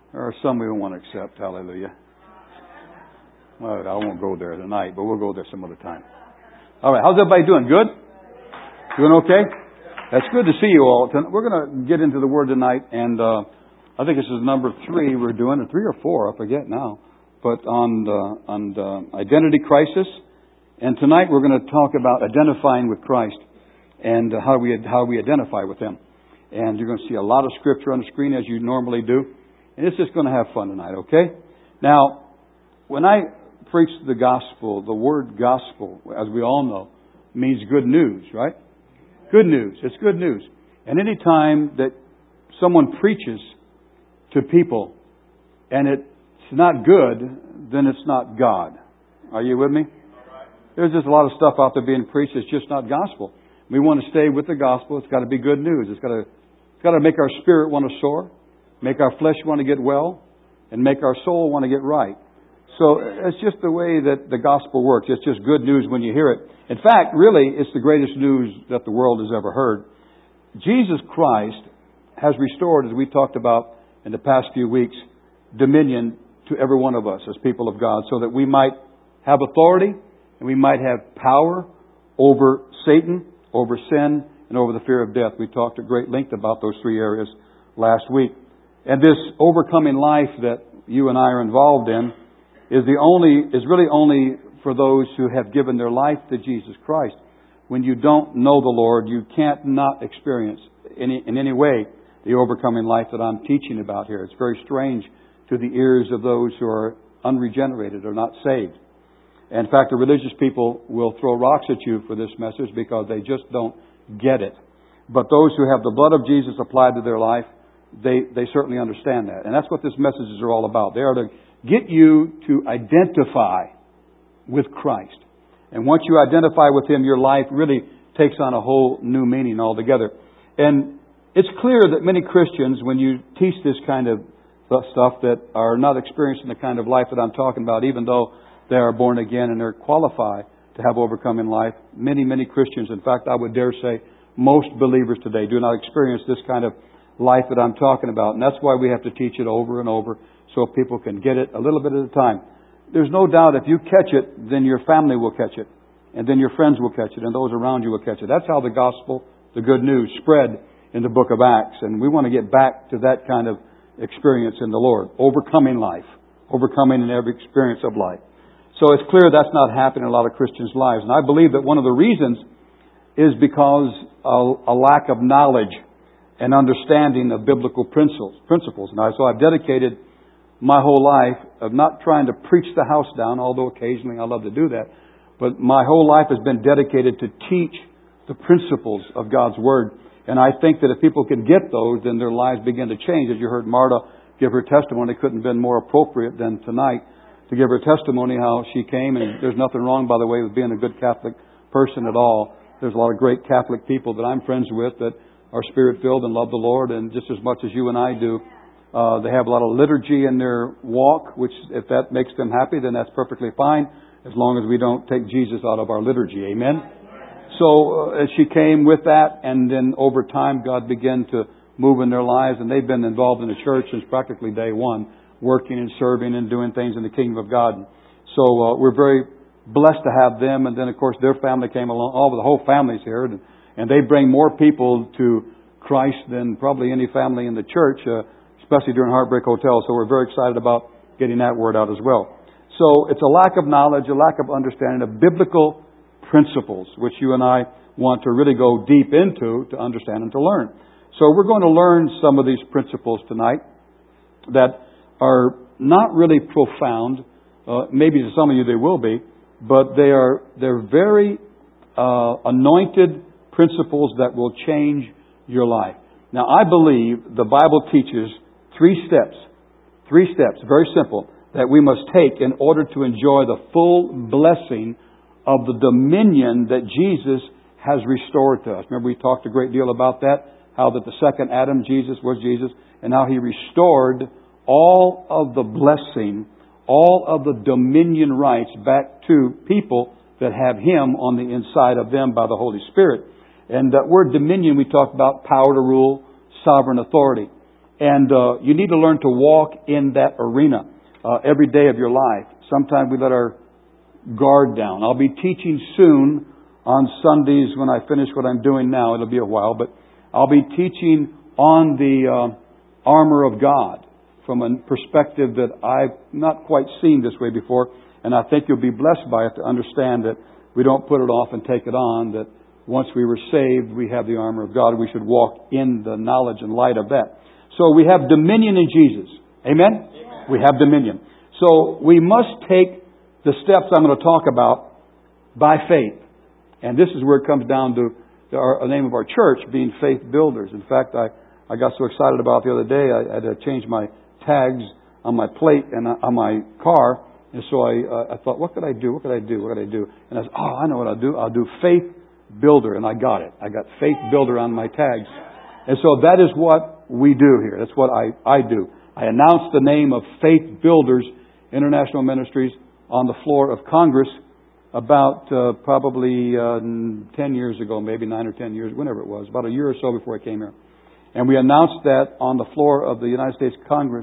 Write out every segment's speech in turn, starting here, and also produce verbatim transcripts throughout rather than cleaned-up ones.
There are some we don't want to accept. Hallelujah. Well, I won't go there tonight, but we'll go there some other time. All right. How's everybody doing? Good? Doing okay? That's good to see you all. We're going to get into the Word tonight, and uh, I think this is number three we're doing, or three or four, I forget now, but on the, on the identity crisis. And tonight we're going to talk about identifying with Christ and how we how we identify with Him. And you're going to see a lot of Scripture on the screen as you normally do. And it's just going to have fun tonight, okay? Now, when I preach the gospel, the word gospel, as we all know, means good news, right? Good news. It's good news. And any time that someone preaches to people and it's not good, then it's not God. Are you with me? There's just a lot of stuff out there being preached that's just not gospel. We want to stay with the gospel. It's got to be good news. It's got to, it's got to make our spirit want to soar, make our flesh want to get well, and make our soul want to get right. So it's just the way that the gospel works. It's just good news when you hear it. In fact, really, it's the greatest news that the world has ever heard. Jesus Christ has restored, as we talked about in the past few weeks, dominion to every one of us as people of God, so that we might have authority and we might have power over Satan, over sin, and over the fear of death. We talked at great length about those three areas last week. And this overcoming life that you and I are involved in is the only is really only for those who have given their life to Jesus Christ. When you don't know the Lord, you can't not experience any, in any way the overcoming life that I'm teaching about here. It's very strange to the ears of those who are unregenerated or not saved. In fact, the religious people will throw rocks at you for this message because they just don't get it. But those who have the blood of Jesus applied to their life, they, they certainly understand that. And that's what this message is all about. They are to get you to identify with Christ. And once you identify with Him, your life really takes on a whole new meaning altogether. And it's clear that many Christians, when you teach this kind of stuff, that are not experiencing the kind of life that I'm talking about, even though they are born again and they're qualified to have overcoming life. Many, many Christians, in fact, I would dare say most believers today do not experience this kind of life that I'm talking about. And that's why we have to teach it over and over so people can get it a little bit at a time. There's no doubt if you catch it, then your family will catch it. And then your friends will catch it. And those around you will catch it. That's how the gospel, the good news, spread in the book of Acts. And we want to get back to that kind of experience in the Lord. Overcoming life. Overcoming in every experience of life. So it's clear that's not happening in a lot of Christians' lives. And I believe that one of the reasons is because of a lack of knowledge and understanding of biblical principles. principles. And I, so I've dedicated my whole life of not trying to preach the house down, although occasionally I love to do that. But my whole life has been dedicated to teach the principles of God's Word. And I think that if people can get those, then their lives begin to change. As you heard Marta give her testimony, it couldn't have been more appropriate than tonight to give her testimony how she came. And there's nothing wrong, by the way, with being a good Catholic person at all. There's a lot of great Catholic people that I'm friends with that are Spirit-filled and love the Lord, and just as much as you and I do. Uh, they have a lot of liturgy in their walk, which if that makes them happy, then that's perfectly fine, as long as we don't take Jesus out of our liturgy. Amen? So uh, as she came with that, and then over time, God began to move in their lives, and they've been involved in the church since practically day one, working and serving and doing things in the kingdom of God. So uh, we're very blessed to have them. And then, of course, their family came along. All the whole family's here. And, and they bring more people to Christ than probably any family in the church, uh, especially during Heartbreak Hotel. So we're very excited about getting that word out as well. So it's a lack of knowledge, a lack of understanding of biblical principles, which you and I want to really go deep into to understand and to learn. So we're going to learn some of these principles tonight that are not really profound. Uh, maybe to some of you they will be, but they are they're very uh, anointed principles that will change your life. Now, I believe the Bible teaches three steps, three steps, very simple, that we must take in order to enjoy the full blessing of the dominion that Jesus has restored to us. Remember, we talked a great deal about that, how that the second Adam, Jesus, was Jesus, and how He restored all of the blessing, all of the dominion rights back to people that have Him on the inside of them by the Holy Spirit. And that word dominion, we talked about power to rule, sovereign authority. And uh, you need to learn to walk in that arena uh, every day of your life. Sometimes we let our guard down. I'll be teaching soon on Sundays when I finish what I'm doing now. It'll be a while, but I'll be teaching on the uh, armor of God from a perspective that I've not quite seen this way before. And I think you'll be blessed by it to understand that we don't put it off and take it on, that once we were saved, we have the armor of God. We should walk in the knowledge and light of that. So we have dominion in Jesus. Amen? Amen. We have dominion. So we must take the steps I'm going to talk about by faith. And this is where it comes down to the, our, the name of our church being Faith Builders. In fact, I, I got so excited about it the other day, I had to change my tags on my plate and on my car. And so I, uh, I thought, what could I do? What could I do? What could I do? And I said, oh, I know what I'll do. I'll do Faith Builder. And I got it. I got Faith Builder on my tags. And so that is what we do here. That's what I, I do. I announced the name of Faith Builders International Ministries on the floor of Congress about uh, probably uh, ten years ago, maybe nine or ten years, whenever it was, about a year or so before I came here. And we announced that on the floor of the United States Congress.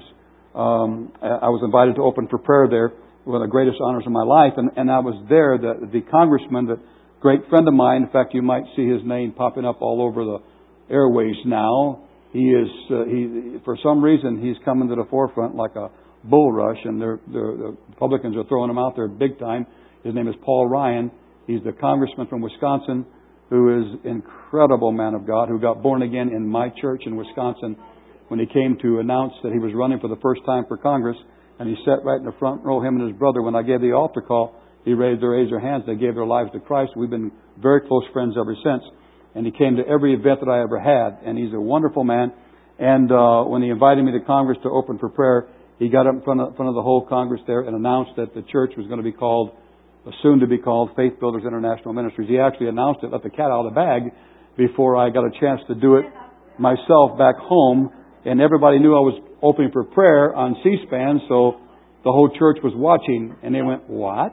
Um, I was invited to open for prayer there, one of the greatest honors of my life. And, and I was there, the, the congressman, the great friend of mine, in fact, you might see his name popping up all over the airways now. He is, uh, he, for some reason, he's coming to the forefront like a bull rush, and they're, they're, the Republicans are throwing him out there big time. His name is Paul Ryan. He's the congressman from Wisconsin, who is an incredible man of God, who got born again in my church in Wisconsin when he came to announce that he was running for the first time for Congress. And he sat right in the front row, him and his brother. When I gave the altar call, he raised their, raised their hands. They gave their lives to Christ. We've been very close friends ever since. And he came to every event that I ever had. And he's a wonderful man. And uh, when he invited me to Congress to open for prayer, he got up in front of, front of the whole Congress there and announced that the church was going to be called, soon to be called, Faith Builders International Ministries. He actually announced it, let the cat out of the bag, before I got a chance to do it myself back home. And everybody knew I was opening for prayer on C-SPAN, so the whole church was watching. And they went, what?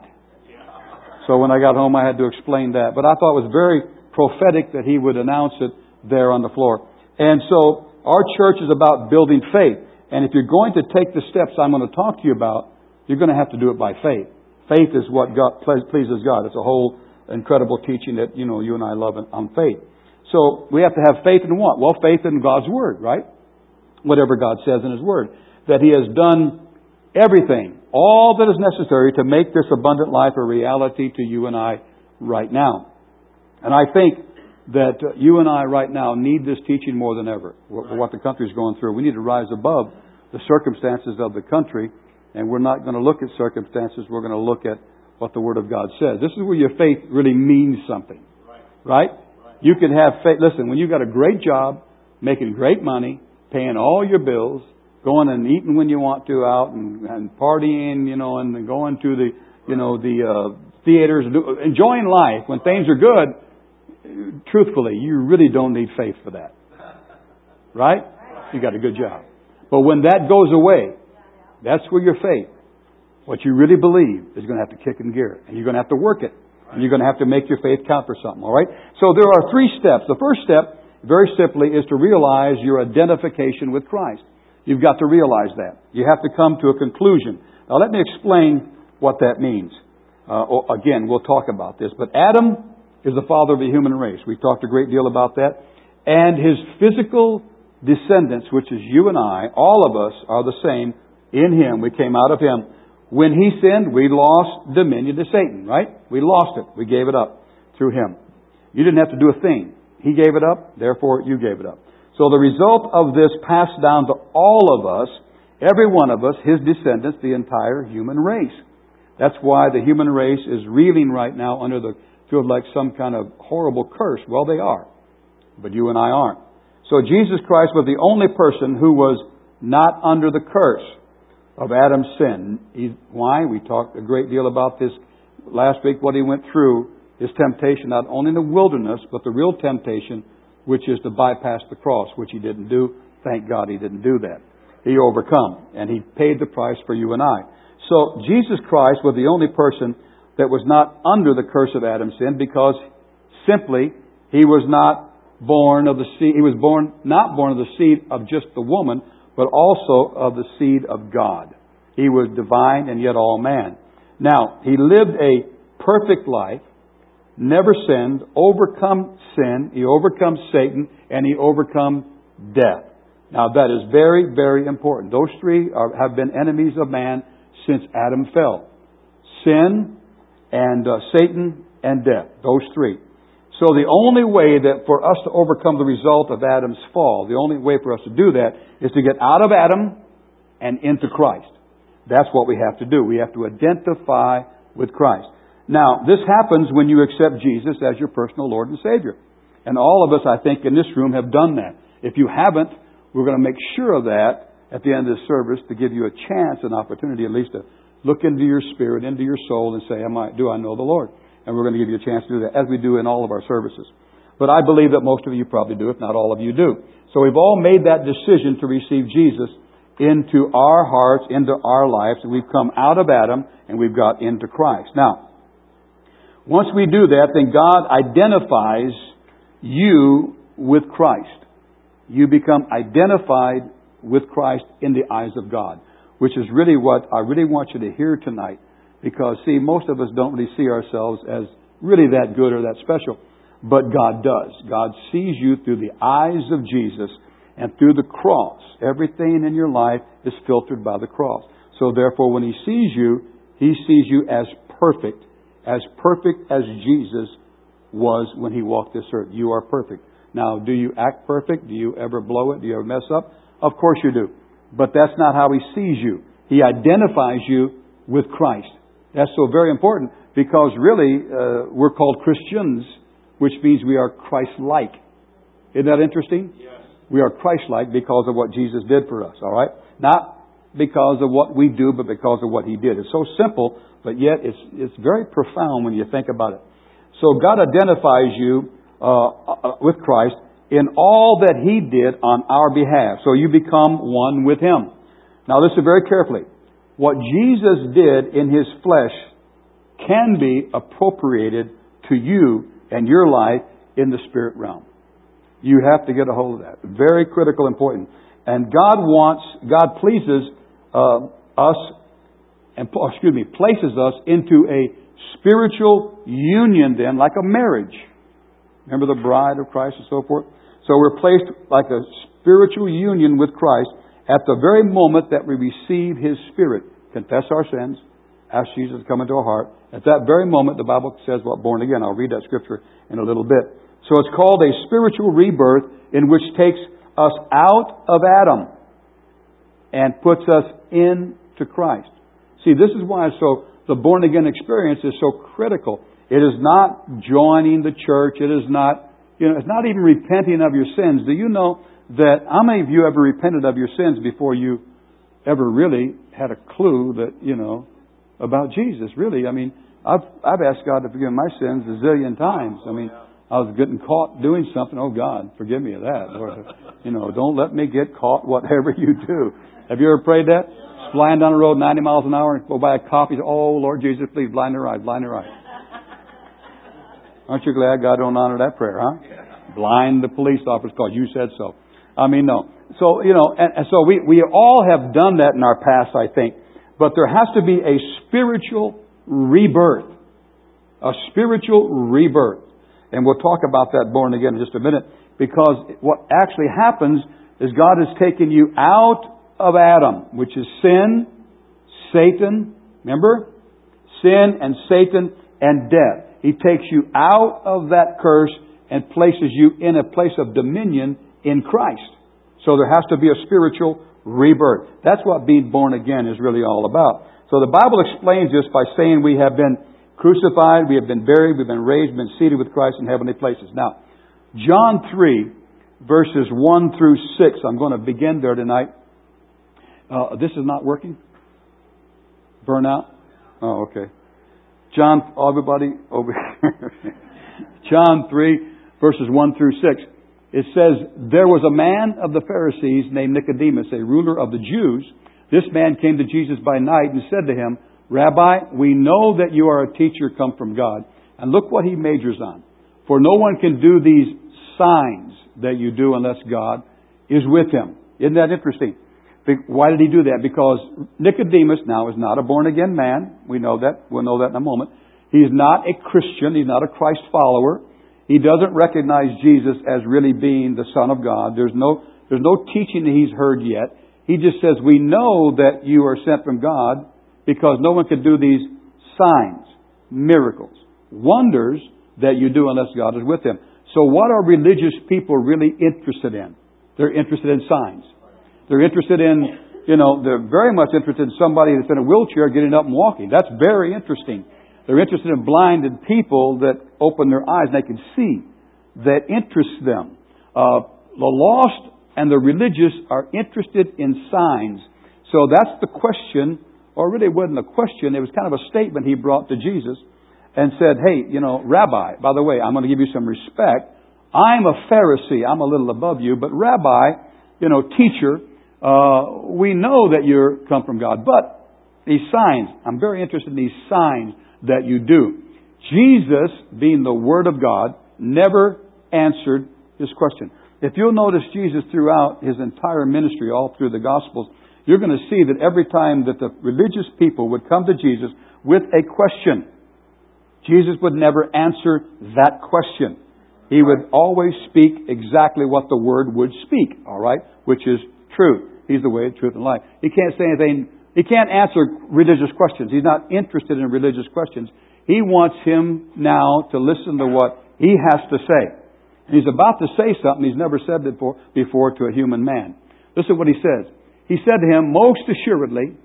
So when I got home, I had to explain that. But I thought it was very prophetic that he would announce it there on the floor. And so our church is about building faith. And if you're going to take the steps I'm going to talk to you about, you're going to have to do it by faith. Faith is what God, pleases God. It's a whole incredible teaching that, you know, you and I love on faith. So we have to have faith in what? Well, faith in God's Word, right? Whatever God says in His Word. That He has done everything, all that is necessary to make this abundant life a reality to you and I right now. And I think that you and I right now need this teaching more than ever. What the country is going through. We need to rise above the circumstances of the country. And we're not going to look at circumstances. We're going to look at what the Word of God says. This is where your faith really means something. Right? You can have faith. Listen, when you've got a great job, making great money, paying all your bills, going and eating when you want to out and, and partying, you know, and going to the, you know, the uh, theaters, enjoying life when things are good, truthfully, you really don't need faith for that. Right? You got a good job. But when that goes away, that's where your faith, what you really believe, is going to have to kick in gear. And you're going to have to work it. And you're going to have to make your faith count for something. All right? So there are three steps. The first step, very simply, is to realize your identification with Christ. You've got to realize that. You have to come to a conclusion. Now let me explain what that means. Uh, again, we'll talk about this. But Adam is the father of the human race. We've talked a great deal about that. And his physical descendants, which is you and I, all of us are the same in Him. We came out of Him. When He sinned, we lost dominion to Satan, right? We lost it. We gave it up through Him. You didn't have to do a thing. He gave it up, therefore you gave it up. So the result of this passed down to all of us, every one of us, His descendants, the entire human race. That's why the human race is reeling right now under the, feels like some kind of horrible curse. Well, they are. But you and I aren't. So Jesus Christ was the only person who was not under the curse of Adam's sin. He, why? We talked a great deal about this last week, what He went through, His temptation, not only in the wilderness, but the real temptation, which is to bypass the cross, which He didn't do. Thank God He didn't do that. He overcome, and He paid the price for you and I. So Jesus Christ was the only person that was not under the curse of Adam's sin, because simply He was not born of the seed. He was born, not born of the seed of just the woman, but also of the seed of God. He was divine and yet all man. Now, He lived a perfect life, never sinned, overcome sin, He overcome Satan, and He overcome death. Now, that is very, very important. Those three are, have been enemies of man since Adam fell. Sin and uh, Satan and death. Those three. So the only way that for us to overcome the result of Adam's fall, the only way for us to do that is to get out of Adam and into Christ. That's what we have to do. We have to identify with Christ. Now, this happens when you accept Jesus as your personal Lord and Savior. And all of us, I think, in this room have done that. If you haven't, we're going to make sure of that at the end of the service to give you a chance, an opportunity at least to look into your spirit, into your soul and say, Am I, do I know the Lord? And we're going to give you a chance to do that, as we do in all of our services. But I believe that most of you probably do, if not all of you do. So we've all made that decision to receive Jesus into our hearts, into our lives, and we've come out of Adam and we've got into Christ. Now, once we do that, then God identifies you with Christ. You become identified with Christ in the eyes of God, which is really what I really want you to hear tonight. Because, see, most of us don't really see ourselves as really that good or that special. But God does. God sees you through the eyes of Jesus and through the cross. Everything in your life is filtered by the cross. So therefore, when He sees you, He sees you as perfect. As perfect as Jesus was when He walked this earth. You are perfect. Now, do you act perfect? Do you ever blow it? Do you ever mess up? Of course you do. But that's not how He sees you. He identifies you with Christ. That's so very important because really uh, we're called Christians, which means we are Christ-like. Isn't that interesting? Yes. We are Christ-like because of what Jesus did for us, all right? Not because of what we do, but because of what He did. It's so simple, but yet it's it's very profound when you think about it. So God identifies you uh, with Christ in all that He did on our behalf. So you become one with Him. Now listen very carefully. What Jesus did in His flesh can be appropriated to you and your life in the spirit realm. You have to get a hold of that. Very critical, important. And God wants, God pleases uh, us, and excuse me, places us into a spiritual union then, like a marriage. Remember the bride of Christ and so forth? So we're placed like a spiritual union with Christ at the very moment that we receive His Spirit, confess our sins, ask Jesus to come into our heart. At that very moment, the Bible says, well, born again. I'll read that scripture in a little bit. So it's called a spiritual rebirth in which takes us out of Adam and puts us into Christ. See, this is why so the born again experience is so critical. It is not joining the church. It is not, you know, it's not even repenting of your sins. Do you know that, how many of you ever repented of your sins before you ever really had a clue that, you know, about Jesus? Really, I mean, I've, I've asked God to forgive my sins a zillion times. I mean, I was getting caught doing something. Oh, God, forgive me of that. Or, you know, don't let me get caught whatever you do. Have you ever prayed that? Flying down the road ninety miles an hour and go buy a coffee. Oh, Lord Jesus, please blind their eyes, blind their eyes. Aren't you glad God don't honor that prayer, huh? Blind the police officer because you said so. I mean, no. So, you know, and, and so we, we all have done that in our past, I think. But there has to be a spiritual rebirth. A spiritual rebirth. And we'll talk about that born again in just a minute. Because what actually happens is God has taken you out of Adam, which is sin, Satan, remember? Sin and Satan and death. He takes you out of that curse and places you in a place of dominion in Christ. So there has to be a spiritual rebirth. That's what being born again is really all about. So the Bible explains this by saying we have been crucified, we have been buried, we've been raised, been seated with Christ in heavenly places. Now, John three, verses one through six. I'm going to begin there tonight. Uh, this is not working? Burnout? Oh, okay. John, everybody over here. John three, verses one through six. It says, there was a man of the Pharisees named Nicodemus, a ruler of the Jews. This man came to Jesus by night and said to Him, Rabbi, we know that you are a teacher come from God. And look what he majors on. For no one can do these signs that you do unless God is with him. Isn't that interesting? Why did he do that? Because Nicodemus now is not a born-again man. We know that. We'll know that in a moment. He's not a Christian. He's not a Christ follower. He doesn't recognize Jesus as really being the Son of God. There's no, there's no teaching that he's heard yet. He just says, we know that you are sent from God because no one could do these signs, miracles, wonders that you do unless God is with them. So what are religious people really interested in? They're interested in signs. They're interested in, you know, they're very much interested in somebody that's in a wheelchair getting up and walking. That's very interesting. They're interested in blinded people that open their eyes and they can see. That interests them. Uh, the lost and the religious are interested in signs. So that's the question, or really it wasn't a question, it was kind of a statement he brought to Jesus and said, hey, you know, Rabbi, by the way, I'm going to give you some respect. I'm a Pharisee. I'm a little above you, but Rabbi, you know, teacher, uh, we know that you're come from God. But these signs, I'm very interested in these signs that you do. Jesus, being the Word of God, never answered this question. If you'll notice Jesus throughout His entire ministry, all through the Gospels, you're going to see that every time that the religious people would come to Jesus with a question, Jesus would never answer that question. He would always speak exactly what the Word would speak, all right, which is truth. He's the way, the truth, and life. He can't say anything. He can't answer religious questions. He's not interested in religious questions. He wants him now to listen to what he has to say. And he's about to say something he's never said before, before to a human man. Listen to what he says. He said to him, most assuredly,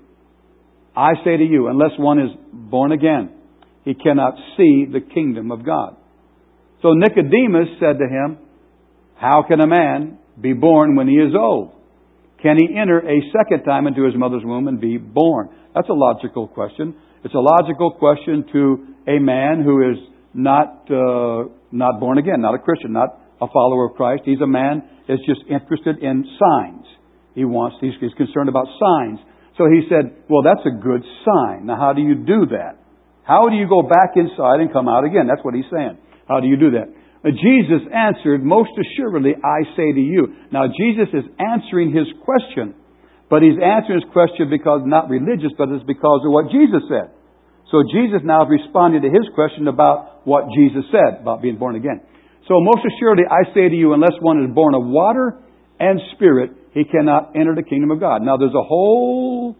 I say to you, unless one is born again, he cannot see the kingdom of God. So Nicodemus said to him, how can a man be born when he is old? Can he enter a second time into his mother's womb and be born? That's a logical question. It's a logical question to a man who is not uh, not born again, not a Christian, not a follower of Christ. He's a man that's just interested in signs. He wants, he's, he's concerned about signs. So he said, well, that's a good sign. Now, how do you do that? How do you go back inside and come out again? That's what he's saying. How do you do that? Jesus answered, most assuredly, I say to you. Now, Jesus is answering his question, but he's answering his question because not religious, but it's because of what Jesus said. So Jesus now is responding to his question about what Jesus said about being born again. So, most assuredly, I say to you, unless one is born of water and spirit, he cannot enter the kingdom of God. Now, there's a whole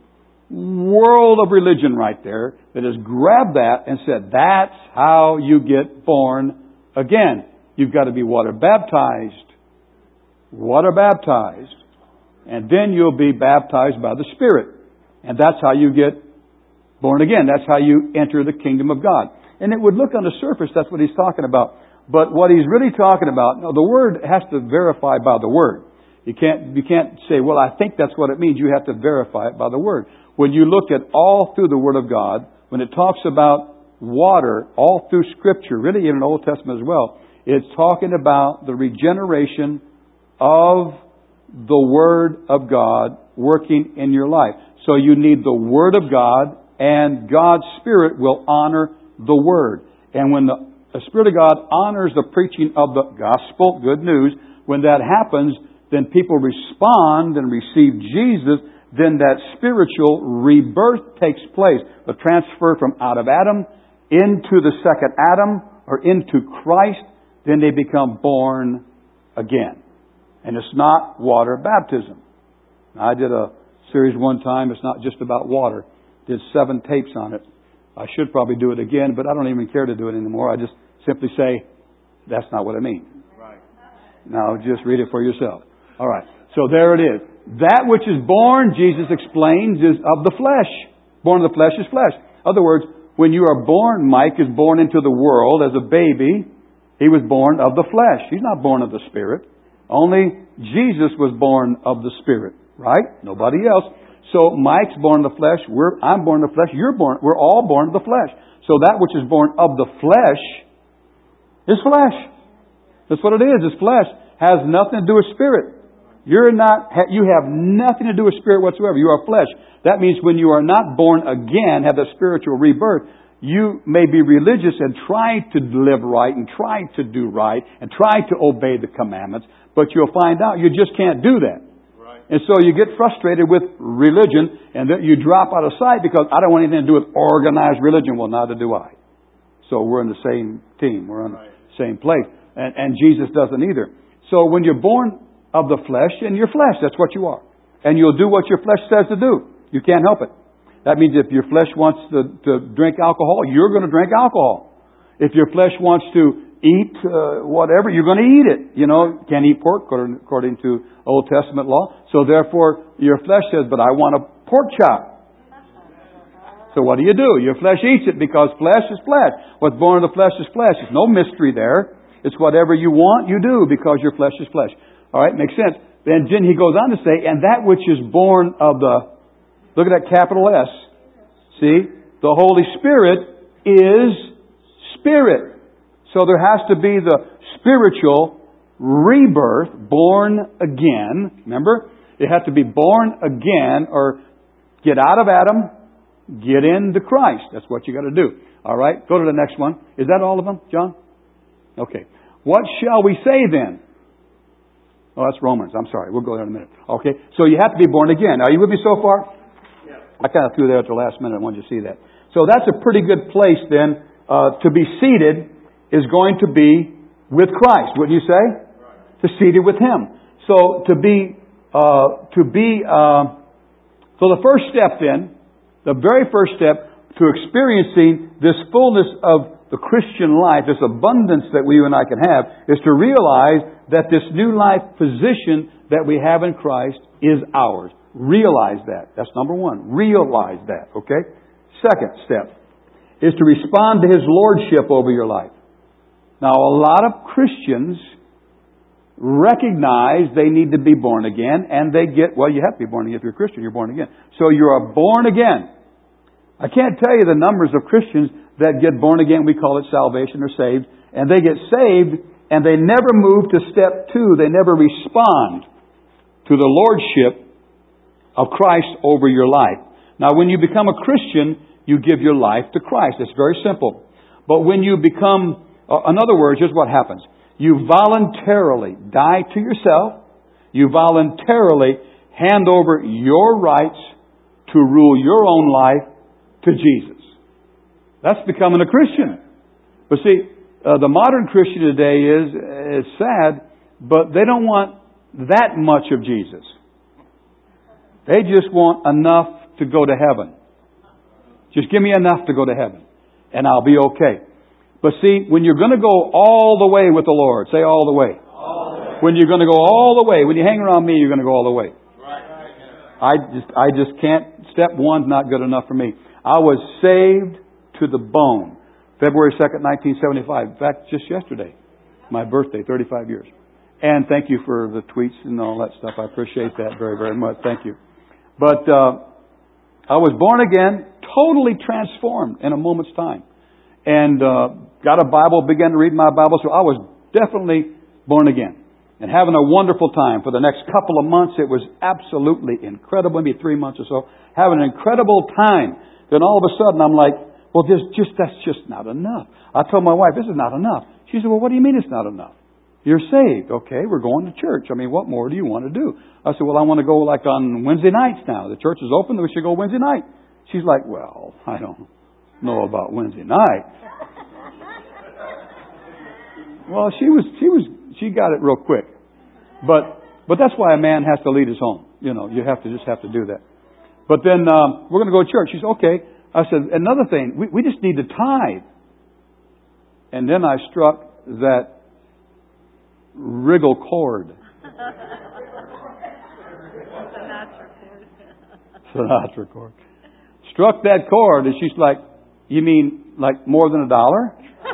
world of religion right there that has grabbed that and said, that's how you get born again. You've got to be water baptized. Water baptized. And then you'll be baptized by the Spirit. And that's how you get born again. That's how you enter the kingdom of God. And it would look on the surface, that's what he's talking about. But what he's really talking about, no, the Word has to verify by the Word. You can't, you can't say, well, I think that's what it means. You have to verify it by the Word. When you look at all through the Word of God, when it talks about water, all through Scripture, really in the Old Testament as well, it's talking about the regeneration of the Word of God working in your life. So you need the Word of God, and God's Spirit will honor the Word. And when the, the Spirit of God honors the preaching of the gospel, good news, when that happens, then people respond and receive Jesus, then that spiritual rebirth takes place. The transfer from out of Adam into the second Adam or into Christ, then they become born again. And it's not water baptism. I did a series one time. It's not just about water. Did seven tapes on it. I should probably do it again, but I don't even care to do it anymore. I just simply say, that's not what I mean. Right. Now just read it for yourself. All right. So there it is. That which is born, Jesus explains, is of the flesh. Born of the flesh is flesh. In other words, when you are born, Mike is born into the world as a baby. He was born of the flesh. He's not born of the Spirit. Only Jesus was born of the Spirit. Right? Nobody else. So Mike's born of the flesh. We're, I'm born of the flesh. You're born. We're all born of the flesh. So that which is born of the flesh is flesh. That's what it is. It's flesh. Has nothing to do with spirit. You're not, you have nothing to do with spirit whatsoever. You are flesh. That means when you are not born again, have that spiritual rebirth, you may be religious and try to live right and try to do right and try to obey the commandments, but you'll find out you just can't do that. Right. And so you get frustrated with religion and then you drop out of sight because I don't want anything to do with organized religion. Well, neither do I. So we're in the same team. We're on the same place. And, and Jesus doesn't either. So when you're born of the flesh, and you're flesh, that's what you are. And you'll do what your flesh says to do. You can't help it. That means if your flesh wants to, to drink alcohol, you're going to drink alcohol. If your flesh wants to eat uh, whatever, you're going to eat it. You know, can't eat pork according to Old Testament law. So therefore, your flesh says, but I want a pork chop. So what do you do? Your flesh eats it because flesh is flesh. What's born of the flesh is flesh. There's no mystery there. It's whatever you want, you do because your flesh is flesh. All right, makes sense. Then then he goes on to say, and that which is born of the, look at that capital S. See? The Holy Spirit is Spirit. So there has to be the spiritual rebirth, born again. Remember? It has to be born again or get out of Adam, get into Christ. That's what you got to do. All right? Go to the next one. Is that all of them, John? Okay. What shall we say then? Oh, that's Romans. I'm sorry. We'll go there in a minute. Okay. So you have to be born again. Are you with me so far? Yeah. I kind of threw that at the last minute. I wanted you to see that. So that's a pretty good place then. Uh, to be seated is going to be with Christ. Wouldn't you say? Right. To seated with Him. So to be, uh, to be, uh, so the first step then, the very first step to experiencing this fullness of the Christian life, this abundance that we and I can have, is to realize that this new life position that we have in Christ is ours. Realize that. That's number one. Realize that. Okay? Second step is to respond to His Lordship over your life. Now, a lot of Christians recognize they need to be born again, and they get, well, you have to be born again. If you're a Christian, you're born again. So you are born again. I can't tell you the numbers of Christians that get born again. We call it salvation or saved. And they get saved and they never move to step two. They never respond to the Lordship of Christ over your life. Now, when you become a Christian, you give your life to Christ. It's very simple. But when you become, uh, in other words, here's what happens. You voluntarily die to yourself. You voluntarily hand over your rights to rule your own life to Jesus. That's becoming a Christian. But see, uh, the modern Christian today is, is sad, but they don't want that much of Jesus. They just want enough to go to heaven. Just give me enough to go to heaven, and I'll be okay. But see, when you're going to go all the way with the Lord, say all the way. All the way. When you're going to go all the way, when you hang around me, you're going to go all the way. Right. I just, I just can't. Step one's not good enough for me. I was saved to the bone. February second, nineteen seventy-five. In fact, just yesterday. My birthday, thirty-five years. And thank you for the tweets and all that stuff. I appreciate that very, very much. Thank you. But uh, I was born again, totally transformed in a moment's time. And uh, got a Bible, began to read my Bible. So I was definitely born again. And having a wonderful time. For the next couple of months, it was absolutely incredible. Maybe three months or so. Having an incredible time. Then all of a sudden I'm like, well, this just that's just not enough. I told my wife, this is not enough. She said, well, what do you mean it's not enough? You're saved. Okay, we're going to church. I mean, what more do you want to do? I said, well, I want to go like on Wednesday nights now. The church is open. We should go Wednesday night. She's like, well, I don't know about Wednesday night. Well, she was, she was, she got it real quick. But, but that's why a man has to lead his home. You know, you have to just have to do that. But then, um, we're going to go to church. She said, okay. I said, another thing, we, we just need to tithe. And then I struck that wriggle chord. Sinatra chord. Struck that chord, and she's like, you mean like more than a dollar?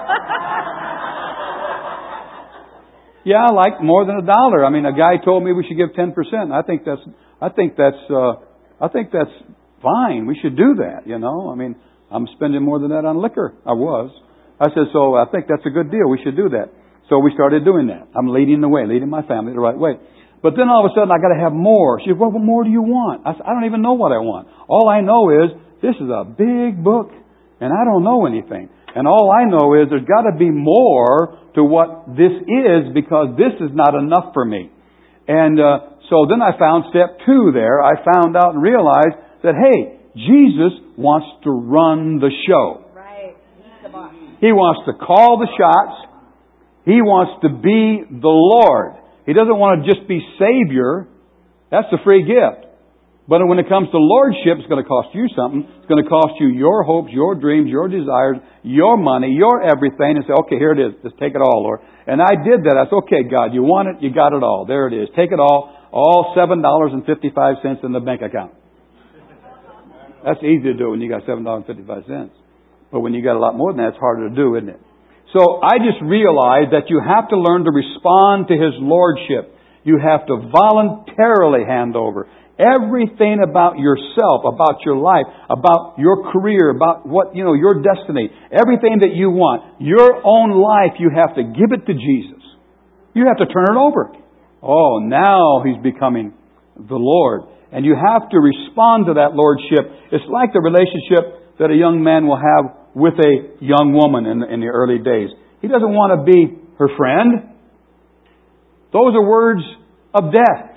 Yeah, like more than a dollar. I mean, a guy told me we should give ten percent. I think that's, I think that's, uh, I think that's fine. We should do that, you know. I mean, I'm spending more than that on liquor. I was. I said, so I think that's a good deal. We should do that. So we started doing that. I'm leading the way, leading my family the right way. But then all of a sudden I got to have more. She said, well, what more do you want? I said, I don't even know what I want. All I know is this is a big book and I don't know anything. And all I know is there's got to be more to what this is because this is not enough for me. And uh, So then I found step two there. I found out and realized that, hey, Jesus wants to run the show. Right. He's the boss. He wants to call the shots. He wants to be the Lord. He doesn't want to just be Savior. That's a free gift. But when it comes to Lordship, it's going to cost you something. It's going to cost you your hopes, your dreams, your desires, your money, your everything. And say, okay, here it is. Just take it all, Lord. And I did that. I said, okay, God, you want it? You got it all. There it is. Take it all. All seven dollars and fifty-five cents in the bank account. That's easy to do when you got seven dollars and fifty-five cents. But when you got a lot more than that, it's harder to do, isn't it? So I just realized that you have to learn to respond to His Lordship. You have to voluntarily hand over everything about yourself, about your life, about your career, about what, you know, your destiny, everything that you want, your own life, you have to give it to Jesus. You have to turn it over. Oh, now He's becoming the Lord. And you have to respond to that Lordship. It's like the relationship that a young man will have with a young woman in the, in the early days. He doesn't want to be her friend. Those are words of death.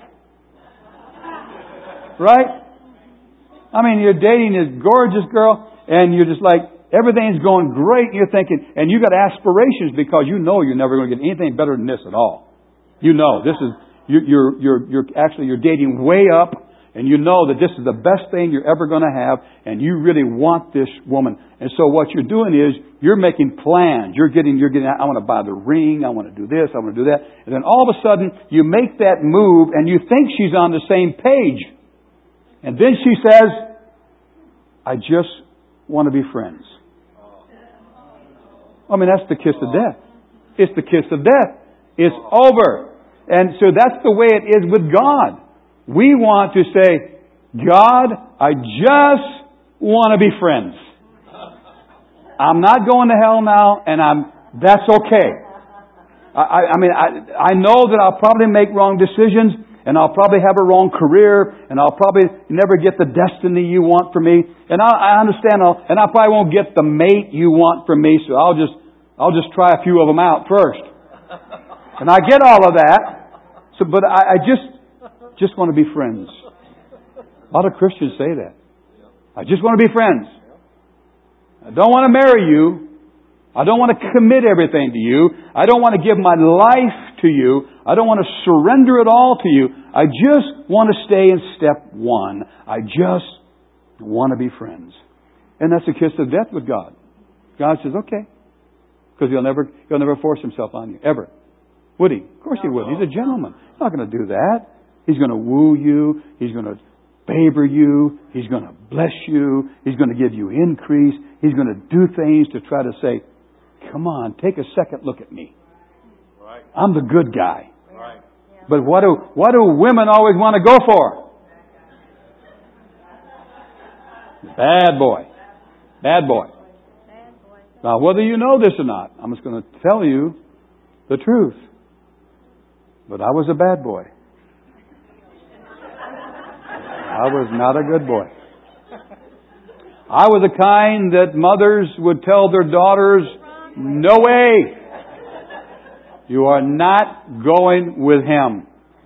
Right? I mean, you're dating this gorgeous girl and you're just like, everything's going great. And you're thinking, and you got aspirations because you know you're never going to get anything better than this at all. You know, this is, you're, you're, you're, you're actually, you're dating way up and you know that this is the best thing you're ever going to have and you really want this woman. And so what you're doing is you're making plans. You're getting, you're getting, I want to buy the ring. I want to do this. I want to do that. And then all of a sudden you make that move and you think she's on the same page. And then she says, I just want to be friends. I mean, that's the kiss of death. It's the kiss of death. It's over. And so that's the way it is with God. We want to say, God, I just want to be friends. I'm not going to hell now, and I'm, that's okay. I, I, I mean, I, I know that I'll probably make wrong decisions, and I'll probably have a wrong career, and I'll probably never get the destiny you want from me. And I, I understand, I'll, and I probably won't get the mate you want from me, so I'll just, I'll just try a few of them out first. And I get all of that. So, but I, I just, just want to be friends. A lot of Christians say that. I just want to be friends. I don't want to marry you. I don't want to commit everything to you. I don't want to give my life to you. I don't want to surrender it all to you. I just want to stay in step one. I just want to be friends. And that's a kiss of death with God. God says, okay. Because He'll never, He'll never force Himself on you. Ever. Would He? Of course He would. He's a gentleman. He's not going to do that. He's going to woo you. He's going to favor you. He's going to bless you. He's going to give you increase. He's going to do things to try to say, come on, take a second look at me. Right. I'm the good guy. Right. But what do, what do women always want to go for? Bad boy. Bad boy. Now, whether you know this or not, I'm just going to tell you the truth. But I was a bad boy. I was not a good boy. I was the kind that mothers would tell their daughters, no way. You are not going with him.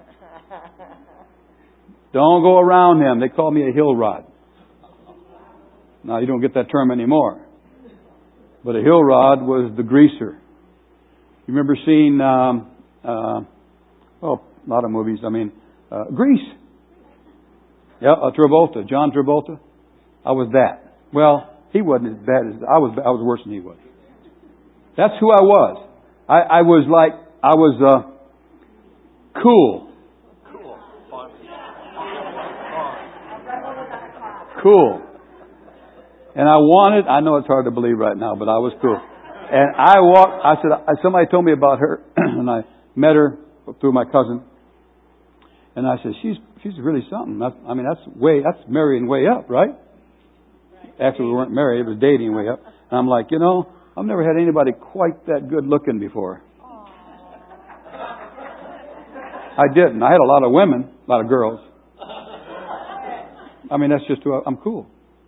Don't go around him. They call me a hill rod. Now, you don't get that term anymore. But a hill rod was the greaser. You remember seeing, um, uh, well, a lot of movies. I mean, uh, Grease. Yeah, uh, Travolta, John Travolta. I was that. Well, he wasn't as bad as I was. I was worse than he was. That's who I was. I, I was like I was uh, cool. Cool. Fun. Cool. And I wanted. I know it's hard to believe right now, but I was cool. And I walked. I said. Somebody told me about her, and I met her through my cousin. And I said, she's she's really something. That's, I mean, that's way that's marrying way up, right? Actually, we weren't married; it was dating way up. And I'm like, you know, I've never had anybody quite that good looking before. I didn't. I had a lot of women, a lot of girls. I mean, that's just who I, I'm cool.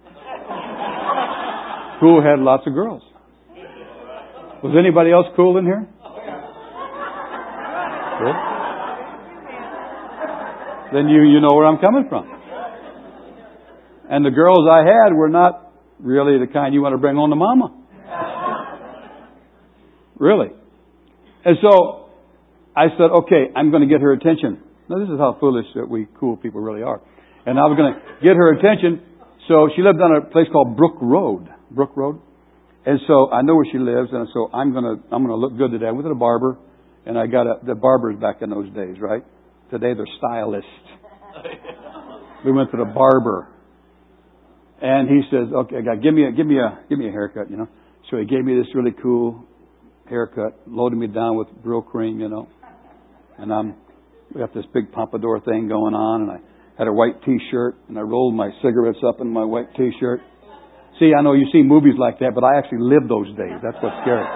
Cool had lots of girls. Was anybody else cool in here? Good. then you, you know where I'm coming from. And the girls I had were not really the kind you want to bring home to mama. Really. And so I said, okay, I'm going to get her attention. Now this is how foolish that we cool people really are. And I was going to get her attention. So she lived on a place called Brook Road. Brook Road. And so I know where she lives. And so I'm going to, I'm going to look good today. I went to the barber. And I got a, the barbers back in those days, right? Today they're stylists. We went to the barber. And he says, okay, God, give me a, give me a, give me a haircut, you know. So he gave me this really cool haircut, loaded me down with Brill cream, you know. And I'm, we got this big pompadour thing going on, and I had a white T-shirt, and I rolled my cigarettes up in my white T-shirt. See, I know you see movies like that, but I actually lived those days. That's what's scary.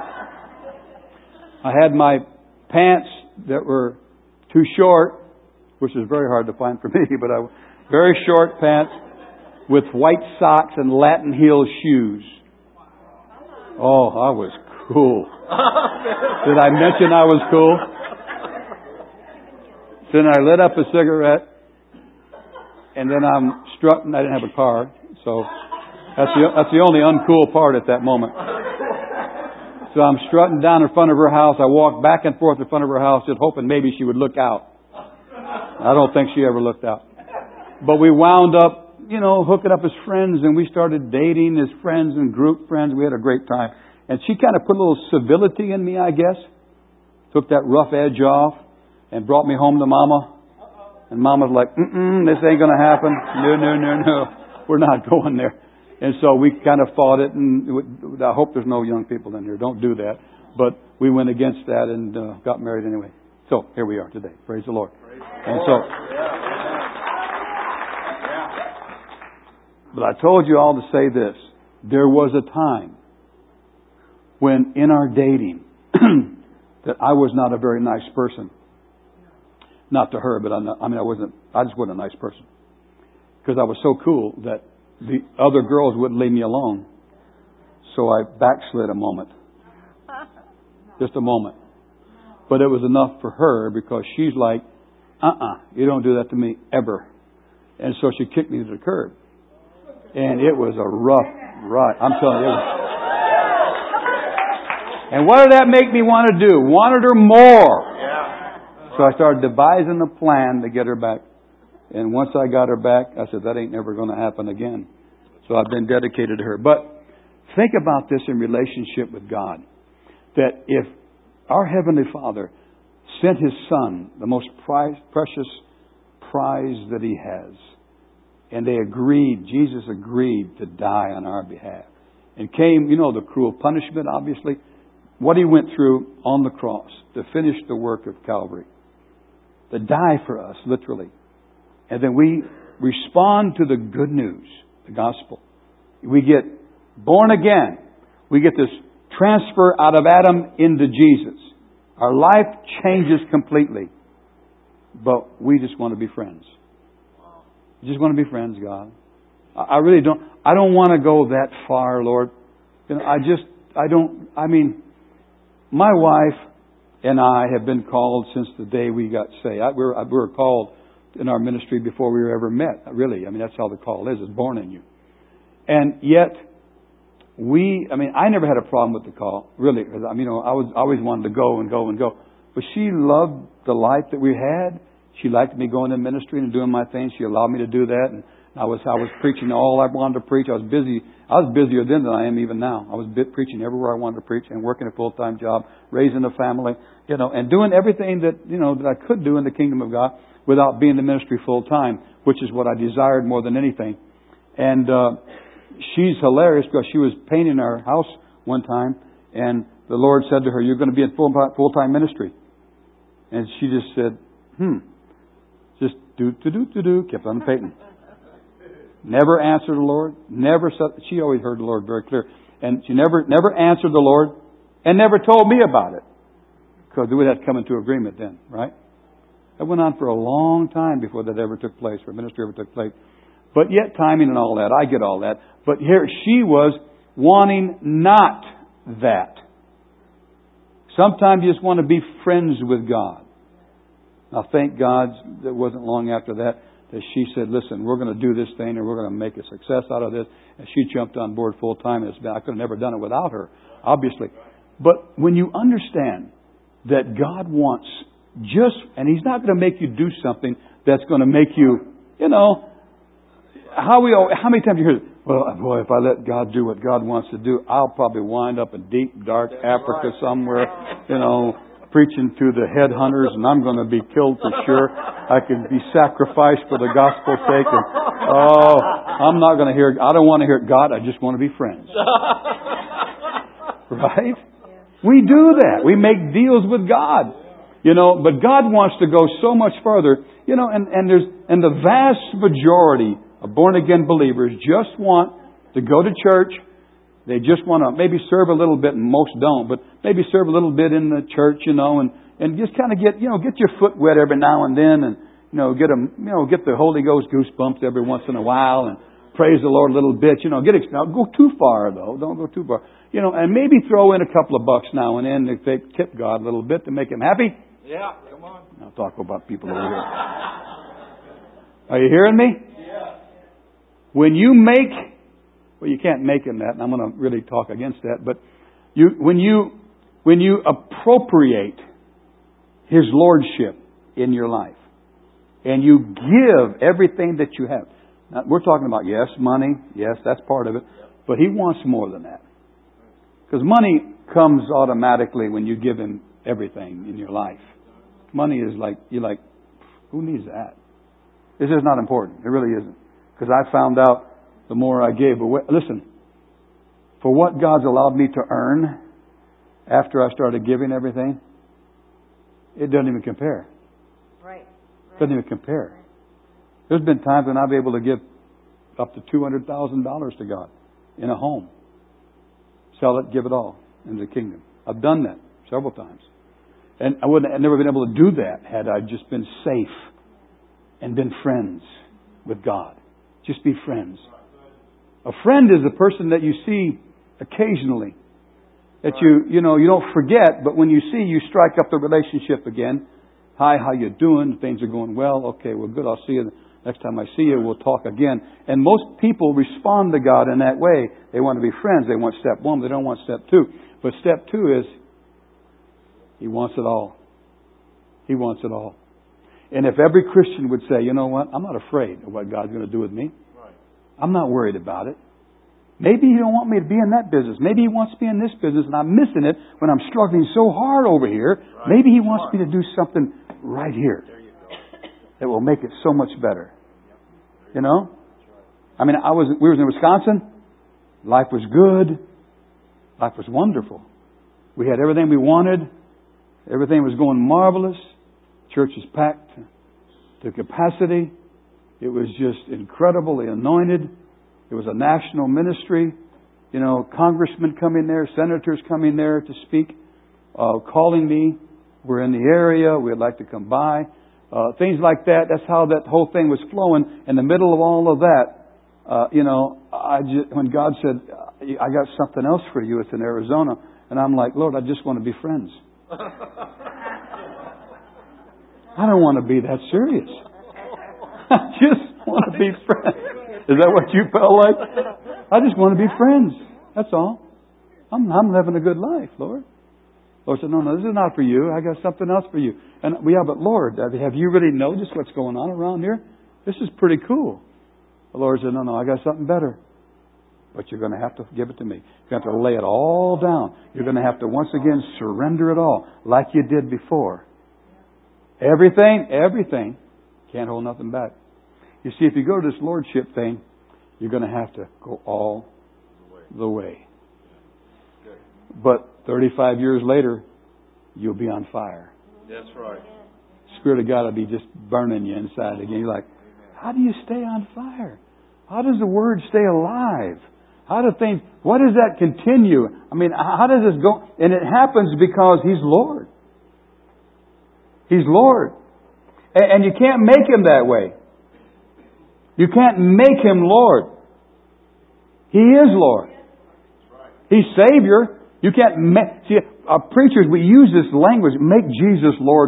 I had my pants that were too short, which is very hard to find for me, but I very short pants with white socks and Latin heel shoes. Oh, I was cool. Did I mention I was cool? Then I lit up a cigarette, and then I'm strutting. I didn't have a car, so that's the that's the only uncool part at that moment. So I'm strutting down in front of her house. I walked back and forth in front of her house, just hoping maybe she would look out. I don't think she ever looked out. But we wound up, you know, hooking up as friends, and we started dating as friends and group friends. We had a great time. And she kind of put a little civility in me, I guess. Took that rough edge off and brought me home to Mama. And Mama's like, mm-mm, this ain't going to happen. No, no, no, no. We're not going there. And so we kind of fought it, and I hope there's no young people in here. Don't do that. But we went against that and uh, got married anyway. So here we are today. Praise the Lord. Praise and so, but I told you all to say this. There was a time when in our dating that I was not a very nice person. Not to her, but I'm not, I mean, I wasn't, I just wasn't a nice person. Because I was so cool that the other girls wouldn't leave me alone. So I backslid a moment. Just a moment. But it was enough for her because she's like, uh-uh, you don't do that to me ever. And so she kicked me to the curb. And it was a rough ride. I'm telling you. It was... And what did that make me want to do? Wanted her more. So I started devising a plan to get her back. And once I got her back, I said, that ain't never going to happen again. So I've been dedicated to her. But think about this in relationship with God. That if our Heavenly Father sent His Son, the most prize, precious prize that He has, and they agreed, Jesus agreed to die on our behalf. And came, you know, the cruel punishment, obviously. What He went through on the cross to finish the work of Calvary. To die for us, literally. And then we respond to the good news, the gospel. We get born again. We get this transfer out of Adam into Jesus. Our life changes completely. But we just want to be friends. We just want to be friends, God. I really don't, I don't want to go that far, Lord. You know, I just, I don't, I mean, my wife and I have been called since the day we got saved. I, we, were, we were called in our ministry before we were ever met. Really, I mean, that's how the call is. It's born in you. And yet, we, I mean, I never had a problem with the call, really. Because, I mean, you know, I was I always wanted to go and go and go. But she loved the life that we had. She liked me going in ministry and doing my thing. She allowed me to do that. And I was I was preaching all I wanted to preach. I was busy. I was busier then than I am even now. I was preaching everywhere I wanted to preach and working a full-time job, raising a family, you know, and doing everything that, you know, that I could do in the kingdom of God without being in the ministry full-time, which is what I desired more than anything. And uh, she's hilarious because she was painting our house one time, and the Lord said to her, "You're going to be in full, full-time ministry." And she just said, hmm, just do, do, do, do, do, kept on painting. Never answered the Lord. Never said, she always heard the Lord very clear. And she never, never answered the Lord and never told me about it. Because we had to come into agreement then, right? That went on for a long time before that ever took place, or ministry ever took place. But yet timing and all that, I get all that. But here she was wanting not that. Sometimes you just want to be friends with God. Now, thank God it wasn't long after that that she said, listen, we're going to do this thing and we're going to make a success out of this. And she jumped on board full time. And I could have never done it without her, obviously. But when you understand that God wants just, and He's not going to make you do something that's going to make you, you know, how we all, how many times you hear, well, boy, if I let God do what God wants to do, I'll probably wind up in deep, dark Africa somewhere, you know, preaching to the headhunters, and I'm going to be killed for sure. I can be sacrificed for the gospel's sake. And, oh, I'm not going to hear, I don't want to hear God, I just want to be friends. Right? We do that. We make deals with God. You know, but God wants to go so much further. You know, and, and there's, and the vast majority of born again believers just want to go to church. They just want to maybe serve a little bit, and most don't, but maybe serve a little bit in the church, you know, and, and just kind of get, you know, get your foot wet every now and then, and, you know, get a, you know, get the Holy Ghost goosebumps every once in a while, and praise the Lord a little bit, you know, get, now go too far though, don't go too far, you know, and maybe throw in a couple of bucks now and then to tip God a little bit to make Him happy. Yeah, come on. I'll talk about people over here. Are you hearing me? Yeah. When you make, well, you can't make Him that, and I'm going to really talk against that, but you, when you, when you appropriate His Lordship in your life, and you give everything that you have. Now, we're talking about, yes, money, yes, that's part of it, but He wants more than that. Because money comes automatically when you give Him everything in your life. Money is like, you're like, who needs that? This is not important. It really isn't. Because I found out the more I gave away. Listen, for what God's allowed me to earn after I started giving everything, it doesn't even compare. Right. right. Doesn't even compare. There's been times when I've been able to give up to two hundred thousand dollars to God in a home. Sell it, give it all into the kingdom. I've done that several times. And I wouldn't, I'd never been able to do that had I just been safe and been friends with God. Just be friends. A friend is a person that you see occasionally. That you, you know, you don't forget, but when you see, you strike up the relationship again. Hi, how you doing? Things are going well. Okay, well, good. I'll see you next time I see you. We'll talk again. And most people respond to God in that way. They want to be friends. They want step one. They don't want step two. But step two is He wants it all. He wants it all. And if every Christian would say, you know what? I'm not afraid of what God's going to do with me. Right. I'm not worried about it. Maybe He don't want me to be in that business. Maybe He wants me in this business and I'm missing it when I'm struggling so hard over here. Right. Maybe He wants me to do something right here There you go. that will make it so much better. You know? I mean, I was we were in Wisconsin. Life was good. Life was wonderful. We had everything we wanted. Everything was going marvelous. Church was packed to capacity. It was just incredibly anointed. It was a national ministry. You know, congressmen coming there, senators coming there to speak, uh, calling me. We're in the area. We'd like to come by. Uh, things like that. That's how that whole thing was flowing. In the middle of all of that, uh, you know, I just, when God said, I got something else for you, it's in Arizona. And I'm like, Lord, I just want to be friends. I don't want to be that serious. I just want to be friends. Is that what you felt like? I just want to be friends. That's all. I'm, I'm living a good life, Lord. Lord said, no, no, this is not for you. I got something else for you. And we have, but Lord, have you really noticed what's going on around here? This is pretty cool. The Lord said, no, no, I got something better. But you're going to have to give it to me. You're going to have to lay it all down. You're going to have to once again surrender it all like you did before. Everything, everything. Can't hold nothing back. You see, if you go to this Lordship thing, you're going to have to go all the way. But thirty-five years later, you'll be on fire. That's right. Spirit of God will be just burning you inside again. You're like, how do you stay on fire? How does the Word stay alive? How do things, what does that continue? I mean, how does this go? And it happens because He's Lord. He's Lord. And you can't make Him that way. You can't make Him Lord. He is Lord. He's Savior. You can't make, see, our preachers, we use this language, make Jesus Lord today.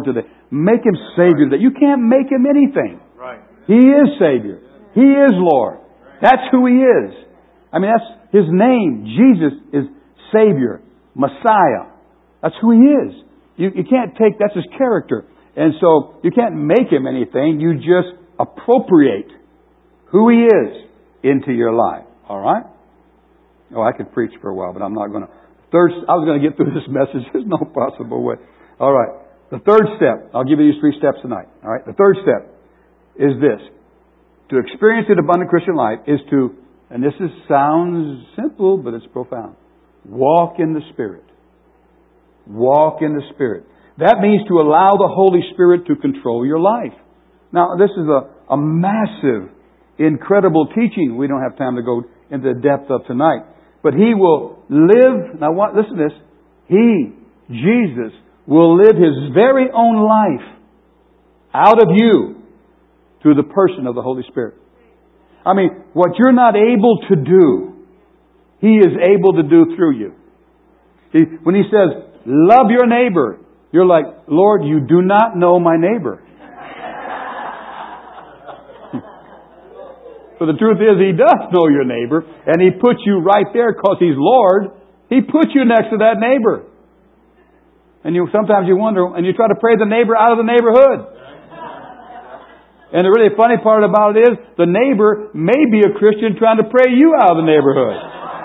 make Him Savior. That you can't make Him anything. Right. He is Savior. He is Lord. That's who He is. I mean, that's His name. Jesus is Savior, Messiah. That's who He is. You, you can't take, that's His character. And so you can't make Him anything. You just appropriate who He is into your life. All right? Oh, I could preach for a while, but I'm not going to. Third, I was going to get through this message. There's no possible way. All right. The third step. I'll give you these three steps tonight. All right. The third step is this. To experience an abundant Christian life is to, and this is, sounds simple, but it's profound. Walk in the Spirit. Walk in the Spirit. That means to allow the Holy Spirit to control your life. Now, this is a, a massive, incredible teaching we don't have time to go into the depth of tonight. But He will live, now what, listen to this, He, Jesus, will live His very own life out of you through the person of the Holy Spirit. I mean, what you're not able to do, He is able to do through you. He, when He says, love your neighbor, you're like, Lord, you do not know my neighbor. But the truth is, He does know your neighbor, and He puts you right there because He's Lord. He puts you next to that neighbor. And you sometimes you wonder, and you try to pray the neighbor out of the neighborhood. And the really funny part about it is, the neighbor may be a Christian trying to pray you out of the neighborhood.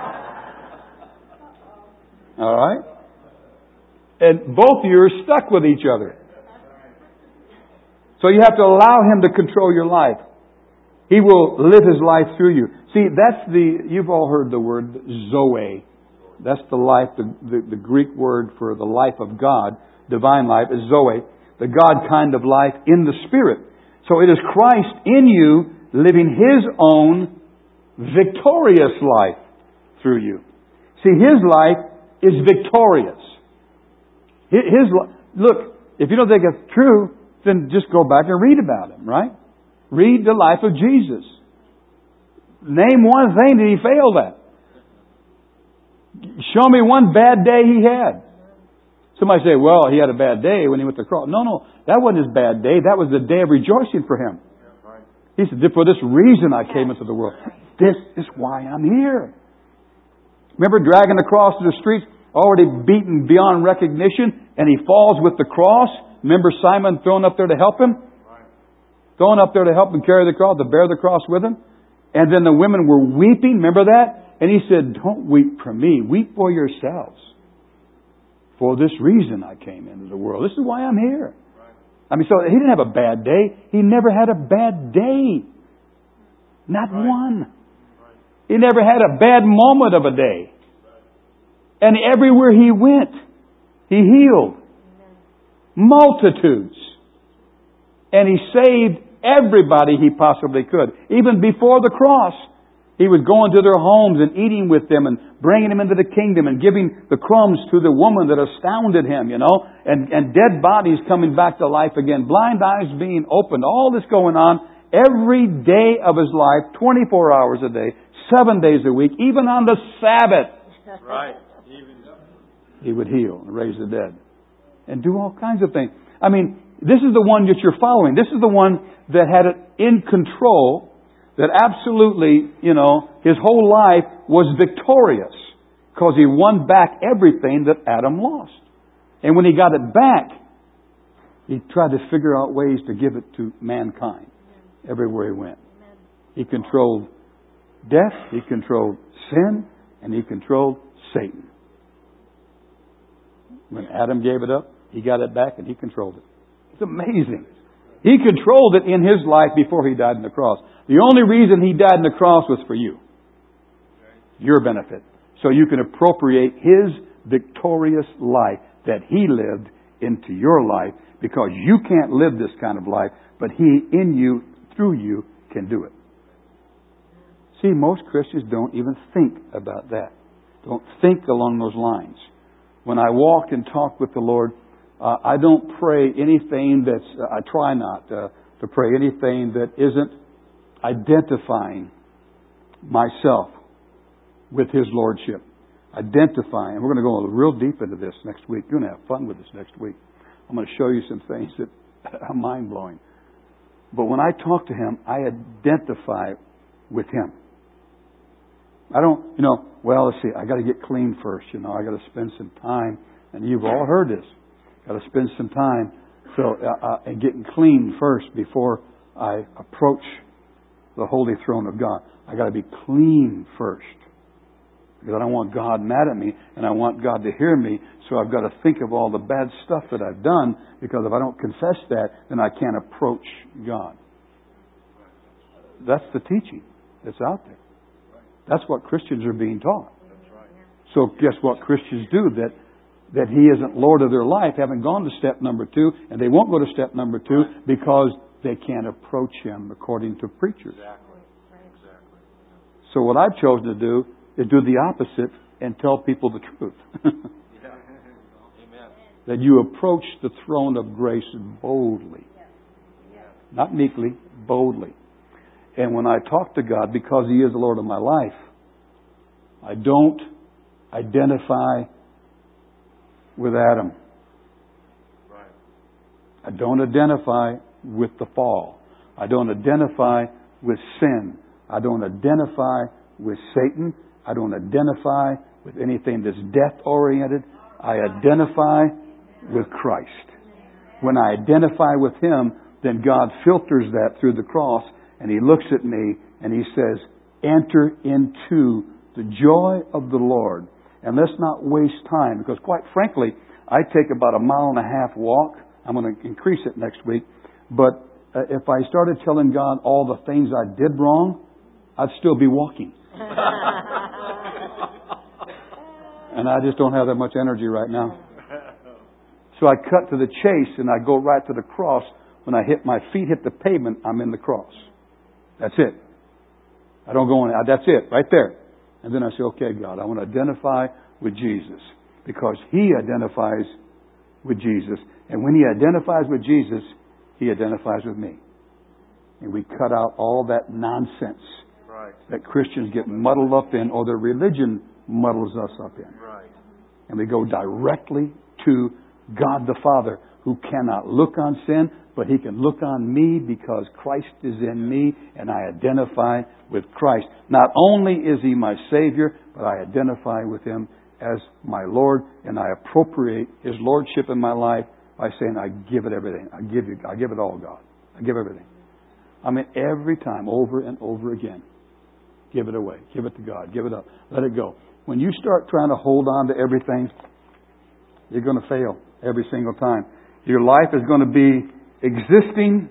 All right? And both of you are stuck with each other. So you have to allow Him to control your life. He will live His life through you. See, that's the, you've all heard the word Zoe. That's the life, the, the, the Greek word for the life of God, divine life, is Zoe. The God kind of life in the Spirit. So it is Christ in you living His own victorious life through you. See, His life is victorious. His, look, if you don't think it's true, then just go back and read about Him, right? Read the life of Jesus. Name one thing that He failed at. Show me one bad day He had. Somebody say, well, He had a bad day when He went to the cross. No, no, that wasn't His bad day. That was the day of rejoicing for Him. He said, for this reason I came into the world. This is why I'm here. Remember dragging the cross to the streets, already beaten beyond recognition, and He falls with the cross. Remember Simon thrown up there to help Him? Thrown up there to help Him carry the cross, to bear the cross with Him. And then the women were weeping. Remember that? And He said, don't weep for me. Weep for yourselves. For this reason I came into the world. This is why I'm here. I mean, so He didn't have a bad day. He never had a bad day. Not right. one. He never had a bad moment of a day. And everywhere He went, He healed multitudes. And He saved everybody He possibly could. Even before the cross, He was going to their homes and eating with them and bringing them into the kingdom and giving the crumbs to the woman that astounded Him, you know. And, and dead bodies coming back to life again. Blind eyes being opened. All this going on every day of His life, twenty-four hours a day, seven days a week, even on the Sabbath. Right. He would heal and raise the dead. And do all kinds of things. I mean, this is the one that you're following. This is the one that had it in control, that absolutely, you know, His whole life was victorious because He won back everything that Adam lost. And when He got it back, He tried to figure out ways to give it to mankind everywhere He went. He controlled death, He controlled sin, and He controlled Satan. When Adam gave it up, He got it back and He controlled it. It's amazing. He controlled it in His life before He died on the cross. The only reason He died on the cross was for you. Your benefit. So you can appropriate His victorious life that He lived into your life, because you can't live this kind of life, but He in you, through you, can do it. See, most Christians don't even think about that. Don't think along those lines. When I walk and talk with the Lord, uh, I don't pray anything that's, uh, I try not uh, to pray anything that isn't identifying myself with His Lordship. Identifying. And we're going to go real deep into this next week. You're going to have fun with this next week. I'm going to show you some things that mind-blowing. But when I talk to Him, I identify with Him. I don't, you know, well, let's see, I got to get clean first, you know, I got to spend some time, and you've all heard this, got to spend some time so uh, uh, and getting clean first before I approach the holy throne of God. I got to be clean first. Because I don't want God mad at me, and I want God to hear me, so I've got to think of all the bad stuff that I've done, because if I don't confess that, then I can't approach God. That's the teaching that's out there. That's what Christians are being taught. So guess what Christians do? That that He isn't Lord of their life, haven't gone to step number two, and they won't go to step number two because they can't approach Him according to preachers. So what I've chosen to do is do the opposite and tell people the truth. That you approach the throne of grace boldly. Not meekly, boldly. And when I talk to God, because He is the Lord of my life, I don't identify with Adam. I don't identify with the fall. I don't identify with sin. I don't identify with Satan. I don't identify with anything that's death-oriented. I identify with Christ. When I identify with Him, then God filters that through the cross, and He looks at me and He says, enter into the joy of the Lord. And let's not waste time, because quite frankly, I take about a mile and a half walk. I'm going to increase it next week. But uh, if I started telling God all the things I did wrong, I'd still be walking. And I just don't have that much energy right now. So I cut to the chase and I go right to the cross. When I hit my feet hit the pavement, I'm in the cross. That's it. I don't go in. That's it, right there. And then I say, okay, God, I want to identify with Jesus, because He identifies with Jesus. And when He identifies with Jesus, He identifies with me. And we cut out all that nonsense right. that Christians get muddled up in, or their religion muddles us up in. Right. And we go directly to God the Father, who cannot look on sin, but He can look on me because Christ is in me, and I identify with Christ. Not only is He my Savior, but I identify with Him as my Lord, and I appropriate His Lordship in my life by saying, I give it everything. I give you, I give it all, God. I give everything. I mean, every time, over and over again. Give it away. Give it to God. Give it up. Let it go. When you start trying to hold on to everything, you're going to fail every single time. Your life is going to be existing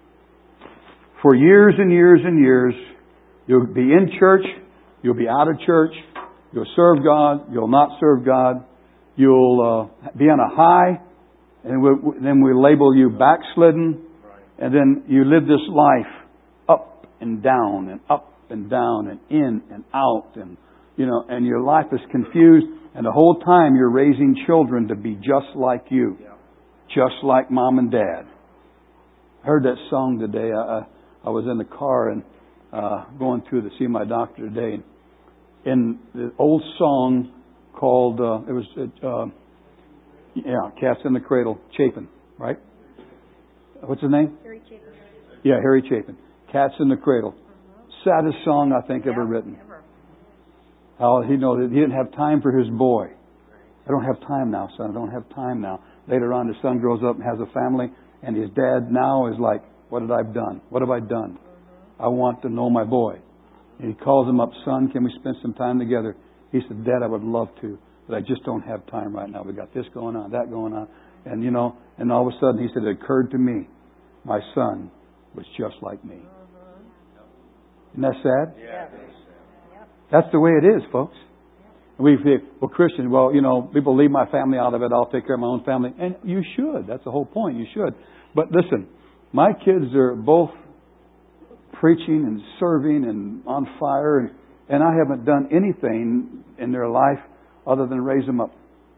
for years and years and years. You'll be in church. You'll be out of church. You'll serve God. You'll not serve God. You'll uh, be on a high, and we, then we label you backslidden. And then you live this life up and down and up and down and in and out, and you know, and your life is confused. And the whole time you're raising children to be just like you, just like mom and dad. I heard that song today. I, I was in the car and uh, going through to see my doctor today. And the old song called, uh, it was, uh, yeah, Cats in the Cradle, Chapin, right? What's his name? Harry Chapin. Yeah, Harry Chapin. Cats in the Cradle. Uh-huh. Saddest song I think yeah, ever written. Ever. How he knows that he didn't have time for his boy. I don't have time now, son. I don't have time now. Later on, his son grows up and has a family, and his dad now is like, what did I have done? What have I done? Uh-huh. I want to know my boy. And he calls him up, son, can we spend some time together? He said, Dad, I would love to, but I just don't have time right now. We got this going on, that going on. And, you know, and all of a sudden he said, it occurred to me, my son was just like me. Isn't that sad? Yeah. That's the way it is, folks. We think, well, Christian, well, you know, people leave my family out of it. I'll take care of my own family. And you should. That's the whole point. You should. But listen, my kids are both preaching and serving and on fire. And, and I haven't done anything in their life other than raise them up.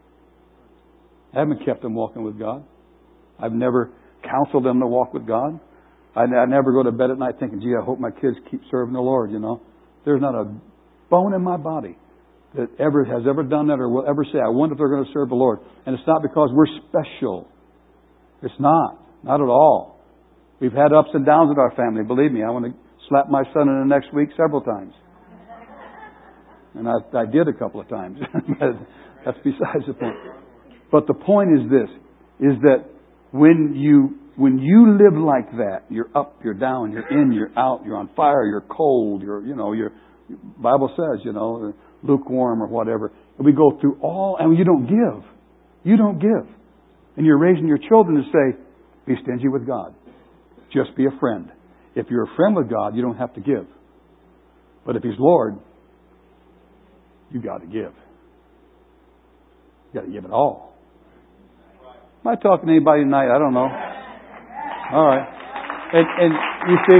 I haven't kept them walking with God. I've never counseled them to walk with God. I, I never go to bed at night thinking, gee, I hope my kids keep serving the Lord, you know. There's not a bone in my body that ever has ever done that or will ever say, I wonder if they're going to serve the Lord. And it's not because we're special. It's not. Not at all. We've had ups and downs in our family. Believe me, I want to slap my son in the next week several times. And I, I did a couple of times. But that's besides the point. But the point is this, is that when you when you live like that, you're up, you're down, you're in, you're out, you're on fire, you're cold, you're, you know, you're, Bible says, you know, lukewarm or whatever. And we go through all, and you don't give. You don't give. And you're raising your children to say, be stingy with God. Just be a friend. If you're a friend with God, you don't have to give. But if He's Lord, you got to give. You got to give it all. Am I talking to anybody tonight? I don't know. All right. And, and you see,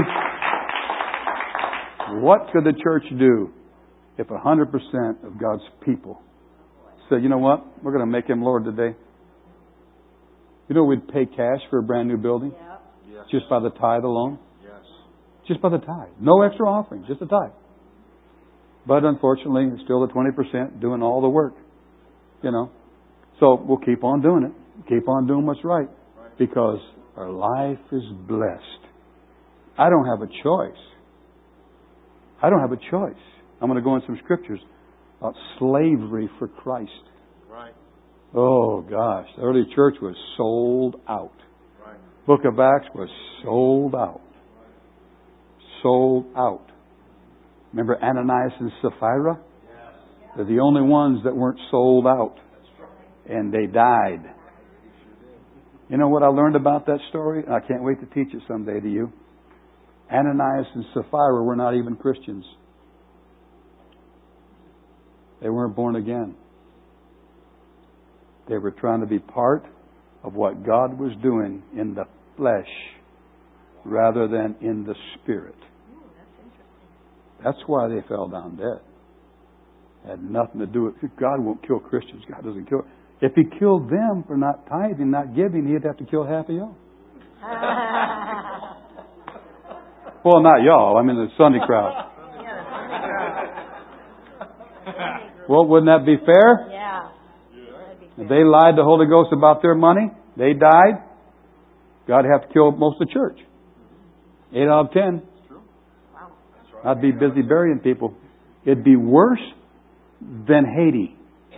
what could the church do if a hundred percent of God's people said, you know what? We're going to make Him Lord today. You know we'd pay cash for a brand new building? Yep. Yes. Just by the tithe alone? Yes. Just by the tithe. No extra offering, just the tithe. But unfortunately, it's still the twenty percent doing all the work. You know. So we'll keep on doing it. Keep on doing what's right. Because our life is blessed. I don't have a choice. I don't have a choice. I'm going to go in some scriptures about slavery for Christ. Right. Oh gosh, the early church was sold out. Right. Book of Acts was sold out. Sold out. Remember Ananias and Sapphira? Yes. They're the only ones that weren't sold out. And they died. You know what I learned about that story? I can't wait to teach it someday to you. Ananias and Sapphira were not even Christians. They weren't born again. They were trying to be part of what God was doing in the flesh rather than in the spirit. Ooh, that's interesting. That's why they fell down dead. It had nothing to do with God. Won't kill Christians. God doesn't kill. If He killed them for not tithing, not giving, He'd have to kill half of y'all. Well, not y'all. I mean the Sunday crowd. Well, wouldn't that be fair? Yeah. If they lied to the Holy Ghost about their money, they died, God would have to kill most of the church. Eight out of ten. Wow. I'd be busy burying people. It'd be worse than Haiti.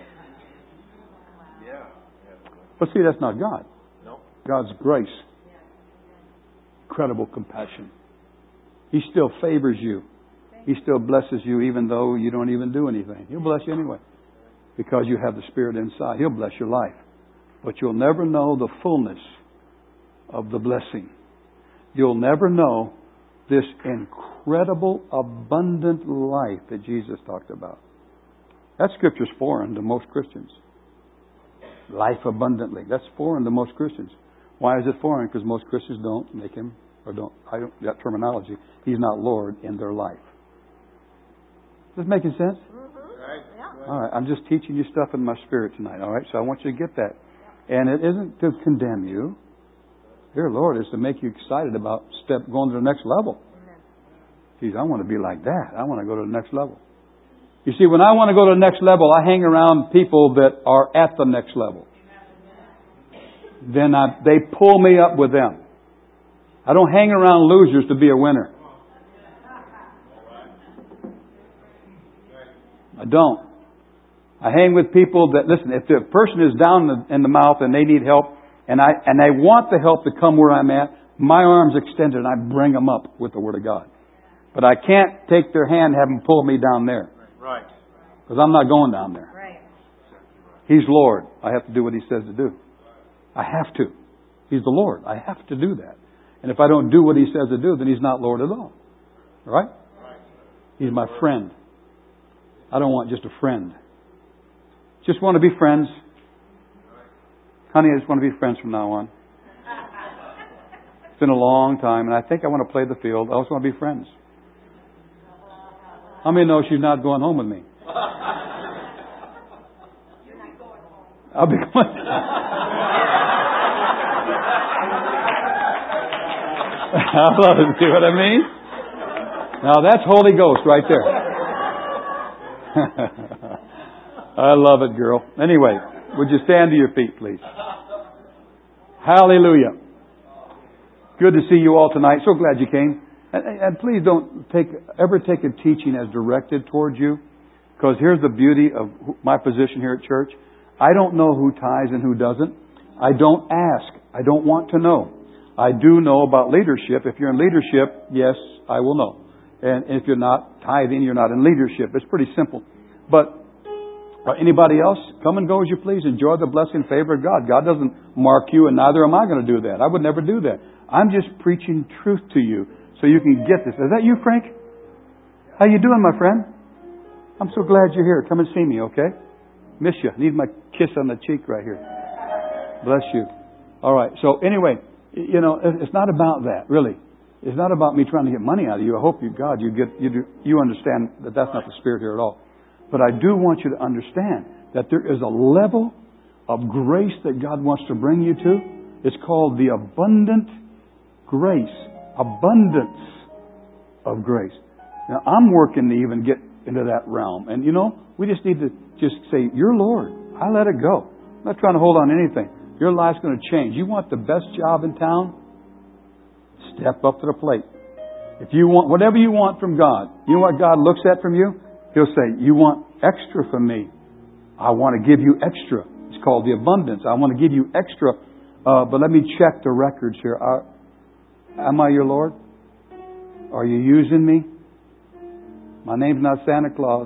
Yeah. But see, that's not God. No. God's grace. Incredible compassion. He still favors you. He still blesses you even though you don't even do anything. He'll bless you anyway. Because you have the Spirit inside. He'll bless your life. But you'll never know the fullness of the blessing. You'll never know this incredible, abundant life that Jesus talked about. That scripture's foreign to most Christians. Life abundantly. That's foreign to most Christians. Why is it foreign? Because most Christians don't make Him, or don't, I don't, that terminology, He's not Lord in their life. Is this making sense? Right. Yeah. All right, I'm just teaching you stuff in my spirit tonight, all right? So I want you to get that. And it isn't to condemn you. Dear Lord, it's to make you excited about step going to the next level. Geez, I want to be like that. I want to go to the next level. You see, when I want to go to the next level, I hang around people that are at the next level. Then I, they pull me up with them. I don't hang around losers to be a winner. I don't. I hang with people that, listen, if the person is down in the, in the mouth and they need help, and I and I want the help to come where I'm at, my arm's extended and I bring them up with the Word of God. But I can't take their hand and have them pull me down there. Right. Because I'm not going down there. Right. He's Lord. I have to do what He says to do. I have to. He's the Lord. I have to do that. And if I don't do what He says to do, then He's not Lord at all. All right? He's my friend. I don't want just a friend. Just want to be friends. Honey, I just want to be friends from now on. It's been a long time, and I think I want to play the field. I also want to be friends. How many know she's not going home with me? I'll be going. I love it. See what I mean? Now that's Holy Ghost right there. I love it, girl. Anyway, would you stand to your feet, please? Hallelujah. Good to see you all tonight. So glad you came. And, and please don't take ever take a teaching as directed towards you. Because here's the beauty of my position here at church. I don't know who tithes and who doesn't. I don't ask. I don't want to know. I do know about leadership. If you're in leadership, yes, I will know. And if you're not tithing, you're not in leadership. It's pretty simple. But uh, anybody else, come and go as you please. Enjoy the blessing and favor of God. God doesn't mark you, and neither am I going to do that. I would never do that. I'm just preaching truth to you so you can get this. Is that you, Frank? How you doing, my friend? I'm so glad you're here. Come and see me, okay? Miss you. Need my kiss on the cheek right here. Bless you. All right. So anyway, you know, it's not about that, really. It's not about me trying to get money out of you. I hope you, God, you get, you do, you understand that that's not the spirit here at all. But I do want you to understand that there is a level of grace that God wants to bring you to. It's called the abundant grace. Abundance of grace. Now, I'm working to even get into that realm. And you know, we just need to just say, "You're Lord." I let it go. I'm not trying to hold on to anything. Your life's going to change. You want the best job in town? Step up to the plate. If you want whatever you want from God, you know what God looks at from you? He'll say, "You want extra from me. I want to give you extra." It's called the abundance. I want to give you extra. Uh, but let me check the records here. Uh, am I your Lord? Are you using me? My name's not Santa Claus.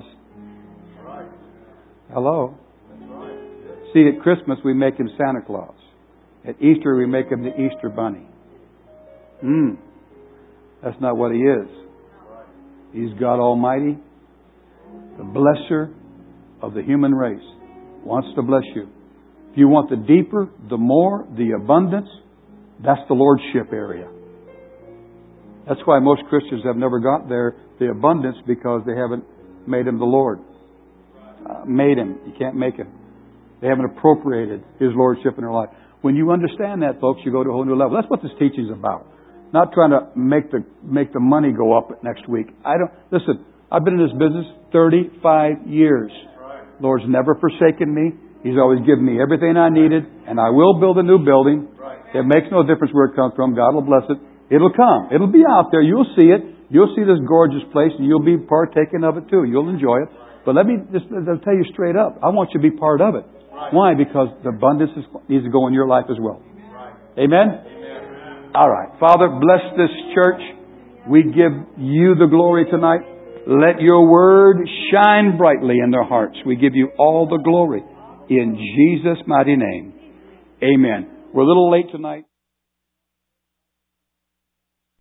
Hello? See, at Christmas we make him Santa Claus. At Easter we make him the Easter Bunny. Hmm. That's not what he is. He's God Almighty, the blesser of the human race. Wants to bless you. If you want the deeper, the more, the abundance, that's the Lordship area. That's why most Christians have never got there, the abundance, because they haven't made Him the Lord. Uh, made Him. You can't make Him. They haven't appropriated His Lordship in their life. When you understand that, folks, you go to a whole new level. That's what this teaching is about. Not trying to make the make the money go up next week. I don't listen. I've been in this business thirty-five years. Lord's never forsaken me. He's always given me everything I needed, and I will build a new building. It makes no difference where it comes from. God will bless it. It'll come. It'll be out there. You'll see it. You'll see this gorgeous place, and you'll be partaking of it too. You'll enjoy it. But let me just I'll tell you straight up. I want you to be part of it. Why? Because the abundance is, needs to go in your life as well. Amen? Amen? All right. Father, bless this church. We give you the glory tonight. Let your word shine brightly in their hearts. We give you all the glory in Jesus' mighty name. Amen. We're a little late tonight.